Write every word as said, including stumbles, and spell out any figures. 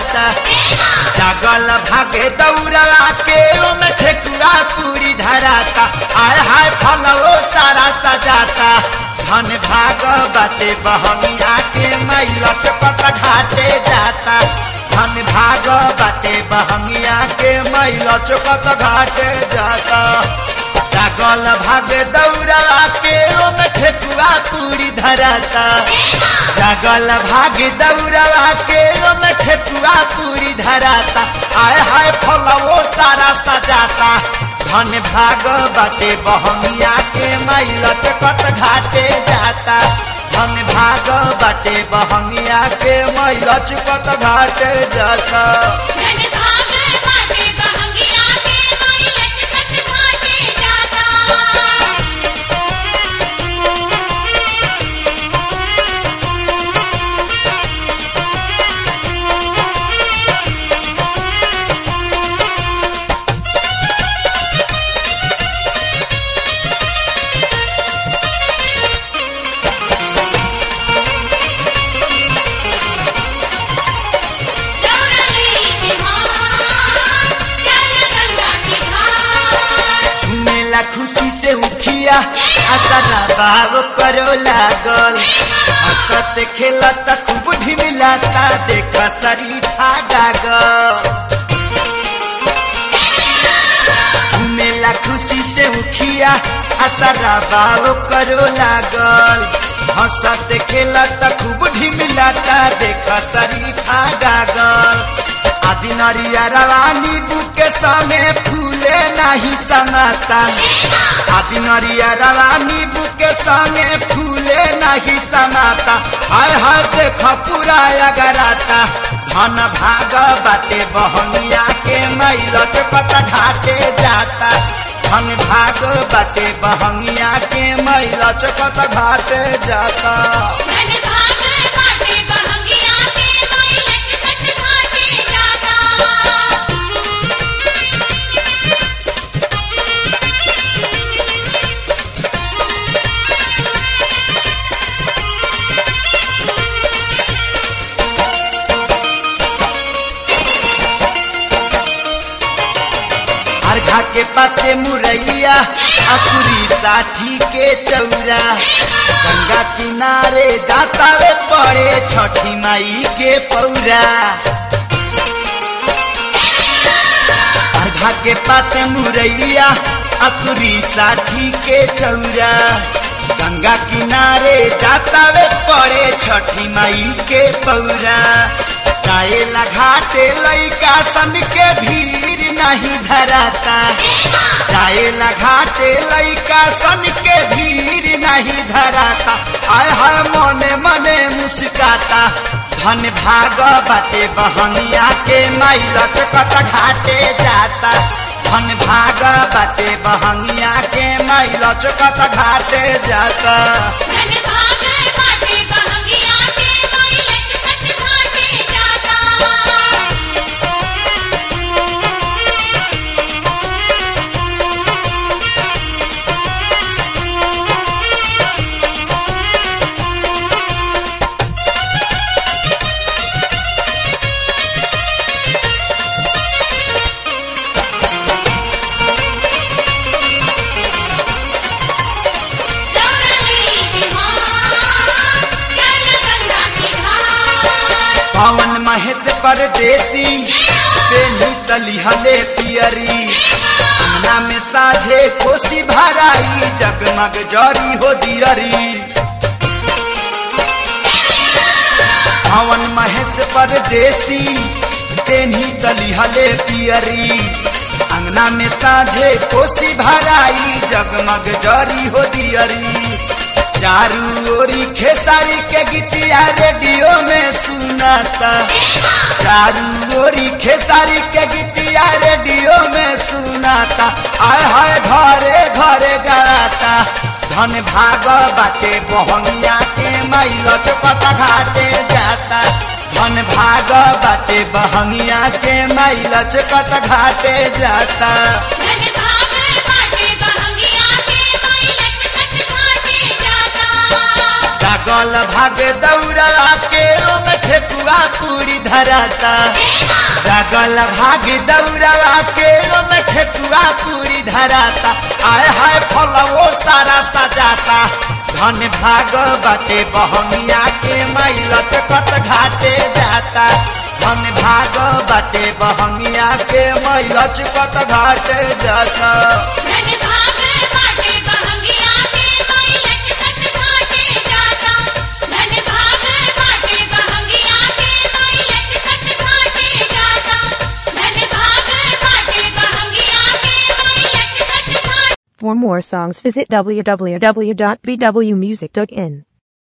जाता जागल भागे दौड़वा के ओमे ठेकुआ पूरी धराता आय हाय फलवो सारा सजाता धन भाग बाटे बहंगिया के मैला चपत घाटे जाता धन भाग बाटे बहंगिया के मैला चपत घाटे जाता जागल भागे दौड़वा के ओमे ठेकुआ पूरी धराता जागल भागे दौड़वा के ओमे ठेकुआ पूरी धराता आय हाय फलवो सारा सजाता धन भाग बाटे बहंगिया के मैला चकत घाटे जाता धन भाग बाटे बहंगिया के मैला चकत घाटे जाता धन भाग बाटे बहंगिया के मैला चकत घाटे जाता खुशी से उठिया आसरा बाब करो लागल हंसत खेलत खूब ढिमिलाता देखा शरीफा गागल झूमेला खुशी से उठिया आसरा बाब करो लागल हंसत खेलत खूब ढिमिलाता देखा शरीफा गागल आदि नरिया रवानी बुके समय फूले नहीं समाता आदि नरिया रवानी बुके समय फूले नहीं समाता हाय हाय देख पूरा अगराता धन भाग बाटे बहंगिया के मैला चकत घाटे जाता धन भाग बाटे बहंगिया के मैला चकत घाटे जाता धन भाग बाटे बहंगिया के मैला चकत घाटे जाता अर्घा के पाते मुरैया अकुरी साठी के चौरा गंगा किनारे जाता वे पड़े छठी माई के पौरा अर्घा के पाते मुरैया अकुरी साठी के चौरा गंगा किनारे जाता वे पड़े छठी माई के पौरा जाएला घाटे लइका सन के भीड़ नहीं धराता जाएला घाटे लइका सन के भीड़ नहीं धराता आय हाय मने मने मुस्काता धन भाग बाटे बहंगिया के मैला चकत घाटे जाता धन भाग बाटे बहंगिया के मैला चकत घाटे जाता धन भाग बाटे बहंगिया के मैला चकत घाटे जाता पवन महेश परदेसी पेनी तलिहले पियरी अंगना में साझे कोसी भराई जगमग जरी हो दियरी पवन महेश परदेसी पेनी तलिहले पियरी अंगना में साझे कोसी भराई जगमग जरी हो दियरी चारू ओरी खेसारी के गीतिया रेडियो में सुनाता चारू ओरी खेसारी के गीतिया रेडियो में सुनाता आय हाय घरे घरे गाता धन भाग बाटे बहंगिया के मैला चकत घाटे जाता धन भाग बाटे बहंगिया के मैला चकत घाटे जाता धन भाग बाटे बहंगिया के मैला चकत घाटे जाता जागल भागे दौड़ा के ओमे ठेकुआ पूरी धराता जागल भागे दौड़ा के ओमे ठेकुआ पूरी धराता आय हाय फलवो सारा सजाता धन भाग बाटे बहनिया के मैल चकत घाटे जाता धन भाग बाटे बहनिया के मैल चकत घाटे जाता धन भाग बाटे बहंगिया के मैल चकत घाटे जाता धन भाग बाटे बहंगिया के मैल चकत घाटे जाता धन भाग बाटे बहंगिया के मैल चकत घाटे For more songs visit w w w dot b w music dot in.